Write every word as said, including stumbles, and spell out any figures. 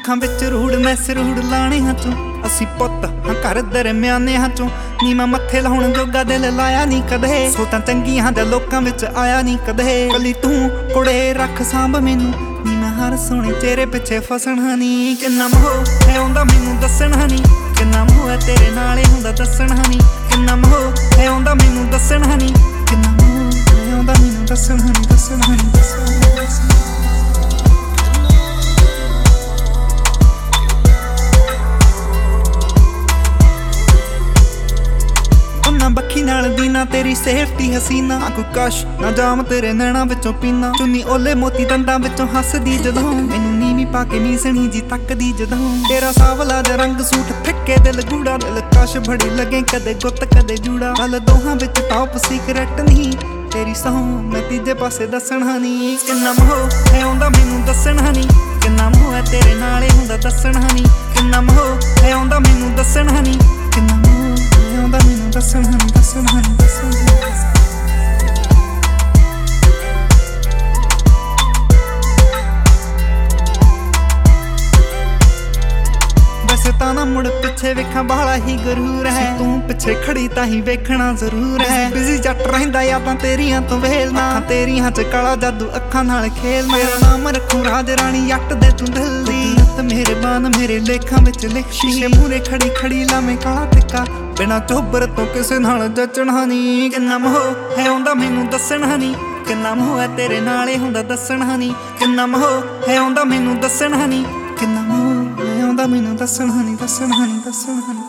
ਅੱਖਾਂ ਵਿੱਚ ਰੂੜ ਮੈਂ ਸਰੂੜ ਲਾਣੇ ਹਾਂ ਤੂੰ ਅਸੀਂ ਪੁੱਤ ਹਾਂ ਘਰ ਦਰਮਿਆਨੇ ਹਾਂ ਤੂੰ ਨੀ ਮੈਂ ਮੱਥੇ ਲਾਉਣ ਜੋਗਾ ਦਿਲ ਲਾਇਆ ਨੀ ਕਦੇ ਸੋ ਤਾਂ ਚੰਗੀਆਂ ਦੇ ਲੋਕਾਂ ਵਿੱਚ ਆਇਆ ਨੀ ਕਦੇ ਕੱਲੀ ਤੂੰ ਕੁੜੇ ਰੱਖ ਸਾਂਭ ਮੈਨੂੰ ਨੀ ਮੈਂ ਹਰ ਸੋਹਣੇ ਚਿਹਰੇ ਪਿੱਛੇ ਫਸਣਾ ਨੀ ਕਿੰਨਾ ਮੋਹ ਹੈ ਆਉਂਦਾ ਮੈਨੂੰ ਦੱਸਣਾ ਨੀ ਕਿੰਨਾ ਮੋਹ ਹੈ ਤੇਰੇ ਨਾਲੇ ਹੁੰਦਾ ਦੱਸਣਾ ਨੀ ਕਿੰਨਾ ਮੋਹ ਹੈ ਆਉਂਦਾ ਮੈਨੂੰ ਦੱਸਣਾ ਨੀ ਕਿੰਨਾ ਮੋਹ ਹੈ ਆਉਂਦਾ ਮੈਨੂੰ ਦੱਸਣਾ ਨੀ ਦੱਸਣਾ ਨੀ ਦੱਸਣਾ ਬੱਖੀ ਨਾਲ ਦੀਨਾ ਤੇਰੀ ਸੇਫਟੀ ਹਸੀਨਾ ਨਾ ਕੋਈ ਕਸ਼ ਨਾ ਜਾਮ ਤੇਰੇ ਨੈਣਾ ਵਿੱਚੋਂ ਪੀਨਾ ਚੁੰਨੀ ਓਲੇ ਮੋਤੀ ਦੰਦਾਂ ਵਿੱਚੋਂ ਹੱਸਦੀ ਜਦੋਂ ਮੈਨੂੰ ਨੀਵੀਂ ਪਾ ਕੇ ਮੀਸਣੀ ਜੀ ਤੱਕਦੀ ਜਦੋਂ ਤੇਰਾ ਸਾਵਲਾ ਜਿਹਾ ਰੰਗ ਸੂਟ ਫਿੱਕੇ ਦਿਲ ਗੂੜਾ ਦਿਲ ਕਸ਼ ਬੜੀ ਲੱਗੇ ਕਦੇ ਗੁੱਤ ਕਦੇ ਜੂੜਾ ਗੱਲ ਦੋਹਾਂ ਵਿੱਚ ਟੌਪ ਸੀਕਰਟ ਨਹੀਂ ਤੇਰੀ ਸਹੁੰ ਮੈਂ ਤੀਜੇ ਪਾਸੇ ਦੱਸਣਾ ਨੀ ਕਿੰਨਾ ਮੋਹ ਹੈ ਆਉਂਦਾ ਮੈਨੂੰ ਦੱਸਣਾ ਨੀ ਕਿੰਨਾ ਮੋਹ ਹੈ ਤੇਰੇ ਨਾਲੇ ਹੁੰਦਾ ਦੱਸਣਾ ਨੀ ਕਿੰਨਾ ਮੋਹ ਹੈ ਆਉਂਦਾ ਮੈਨੂੰ ਦੱਸਣਾ ਨੀ ਕਿੰਨਾ ਮੋਹ ਆਉਂਦਾ ਮੈਨੂੰ ਦੱਸਣਾ ਨੀ ਦੱਸਣਾ ਨੀ ਦੱਸਣਾ ਨੀ ਵੈਸੇ ਤਾਂ ਨਾ ਮੁੜ ਪਿੱਛੇ ਵੇਖਾਂ ਬਾਹਲਾ ਹੀ ਗਰੂਰ ਹੈ ਤੂੰ ਪਿੱਛੇ ਖੜੀ ਤਾਂ ਹੀ ਵੇਖਣਾ ਜ਼ਰੂਰ ਹੈ ਬਿਜ਼ੀ ਜੱਟ ਰਹਿੰਦਾ ਯਾਦਾਂ ਤੇਰੀਆਂ ਤੋਂ ਵੇਲਣਾ ਅੱਖਾਂ ਤੇਰੀਆਂ ਚ ਕਾਲਾ ਜਾਦੂ ਅੱਖਾਂ ਨਾਲ ਖੇਲਣਾ ਮੇਰਾ ਨਾਮ ਰੱਖੂ ਰਾਜ ਰਾਣੀ ਜੱਟ ਦੇ ਤੂੰ ਦਿਲ ਦੀ ਤੇ ਮੇਰੇ ਬਾਨ ਮੇਰੇ ਲੇਖਾਂ ਵਿੱਚ ਲਿਖ ਸ਼ੀਸ਼ੇ ਮੂਰੇ ਖੜੀ ਖੜੀ ਲਾਵੇਂ ਕਾਲਾ ਟਿੱਕਾ ਬਿਨਾਂ ਚੋਬਰ ਤੋਂ ਕਿਸੇ ਨਾਲ ਜੱਚਣਾ ਨੀ ਕਿੰਨਾ ਮੋਹ ਹੈ ਆਉਂਦਾ ਮੈਨੂੰ ਦੱਸਣਾ ਨੀ ਕਿੰਨਾ ਮੋਹ ਹੈ ਤੇਰੇ ਨਾਲੇ ਹੁੰਦਾ ਦੱਸਣਾ ਨੀ ਕਿੰਨਾ ਮੋਹ ਹੈ ਆਉਂਦਾ ਮੈਨੂੰ ਦੱਸਣਾ ਨੀ ਕਿੰਨਾ ਮੋਹ ਹੈ ਆਉਂਦਾ ਮੈਨੂੰ ਦੱਸਣਾ ਨੀ ਦੱਸਣਾ ਨੀ ਦੱਸਣਾ ਨੀ